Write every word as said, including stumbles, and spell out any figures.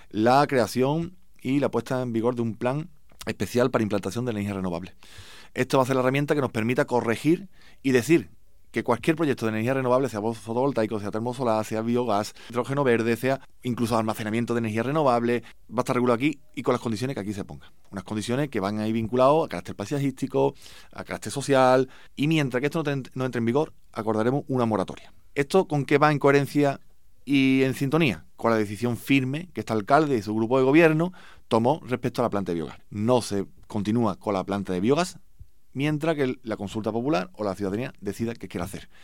la creación y la puesta en vigor de un plan especial para implantación de energías renovables. Esto va a ser la herramienta que nos permita corregir y decir que cualquier proyecto de energía renovable, sea fotovoltaico, sea termosolar, sea biogás, hidrógeno verde, sea incluso almacenamiento de energía renovable, va a estar regulado aquí y con las condiciones que aquí se pongan. Unas condiciones que van a ir vinculadas a carácter paisajístico, a carácter social, y mientras que esto no, te, no entre en vigor, acordaremos una moratoria. ¿Esto con qué va en coherencia y en sintonía? Con la decisión firme que este alcalde y su grupo de gobierno tomó respecto a la planta de biogás. No se continúa con la planta de biogás mientras que la consulta popular o la ciudadanía decida qué quiere hacer.